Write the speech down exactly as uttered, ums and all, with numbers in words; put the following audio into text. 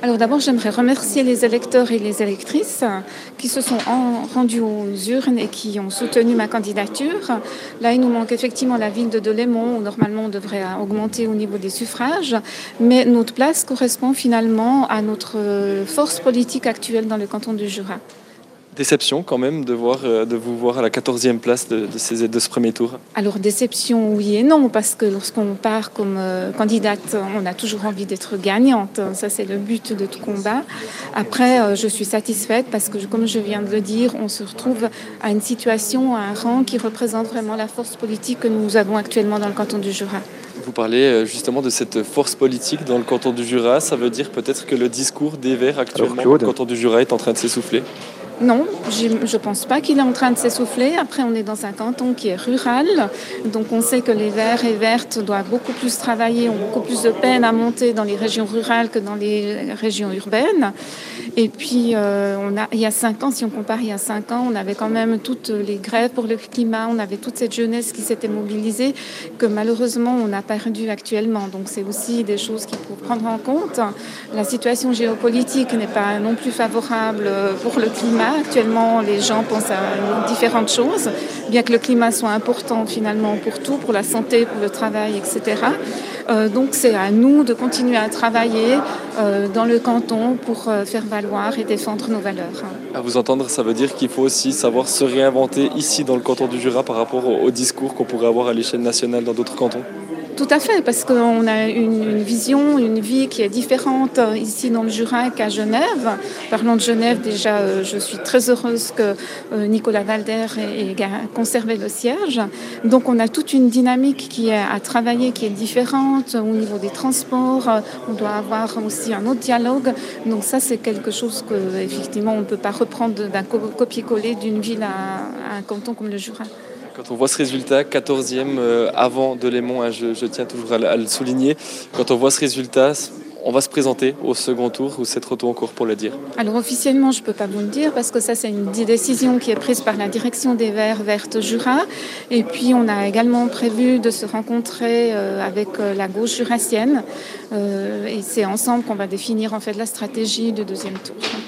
Alors d'abord, j'aimerais remercier les électeurs et les électrices qui se sont en- rendus aux urnes et qui ont soutenu ma candidature. Là, il nous manque effectivement la ville de Delémont où normalement on devrait augmenter au niveau des suffrages, mais notre place correspond finalement à notre euh, force politique actuelle dans le canton du Jura. Déception quand même de, voir, euh, de vous voir à la quatorzième place de, de, ces, de ce premier tour. Alors déception, oui et non, parce que lorsqu'on part comme euh, candidate, on a toujours envie d'être gagnante. Ça, c'est le but de tout combat. Après, euh, je suis satisfaite parce que, comme je viens de le dire, on se retrouve à une situation, à un rang qui représente vraiment la force politique que nous avons actuellement dans le canton du Jura. Vous parlez euh, justement de cette force politique dans le canton du Jura. Ça veut dire peut-être que le discours des Verts actuellement dans le canton du Jura est en train de s'essouffler? Non, je ne pense pas qu'il est en train de s'essouffler. Après, on est dans un canton qui est rural, donc on sait que les Verts et Vertes doivent beaucoup plus travailler, ont beaucoup plus de peine à monter dans les régions rurales que dans les régions urbaines. Et puis, euh, on a, il y a cinq ans, si on compare il y a cinq ans, on avait quand même toutes les grèves pour le climat, on avait toute cette jeunesse qui s'était mobilisée, que malheureusement, on a perdu actuellement. Donc, c'est aussi des choses qu'il faut prendre en compte. La situation géopolitique n'est pas non plus favorable pour le climat. Actuellement, les gens pensent à différentes choses, bien que le climat soit important finalement pour tout, pour la santé, pour le travail, et cetera. Euh, donc c'est à nous de continuer à travailler euh, dans le canton pour euh, faire valoir et défendre nos valeurs. À vous entendre, ça veut dire qu'il faut aussi savoir se réinventer ici dans le canton du Jura par rapport au, au discours qu'on pourrait avoir à l'échelle nationale dans d'autres cantons. Tout à fait, parce qu'on a une, une vision, une vie qui est différente ici dans le Jura qu'à Genève. Parlons de Genève, déjà, euh, je suis très heureuse que euh, Nicolas Valder ait, ait conservé le siège. Donc on a toute une dynamique qui est à travailler, qui est différente au niveau des transports. On doit avoir aussi un autre dialogue. Donc ça, c'est quelque chose que, effectivement, on ne peut pas reprendre d'un copier-coller d'une ville à, à un canton comme le Jura. Quand on voit ce résultat, quatorzième euh, avant Delémont, hein, je, je tiens toujours à, à le souligner, quand on voit ce résultat, on va se présenter au second tour ou c'est trop tôt encore pour le dire? Alors officiellement, je ne peux pas vous le dire parce que ça, c'est une décision qui est prise par la direction des Verts Vertes Jura. Et puis, on a également prévu de se rencontrer euh, avec euh, la gauche jurassienne. Euh, et c'est ensemble qu'on va définir en fait la stratégie du deuxième tour.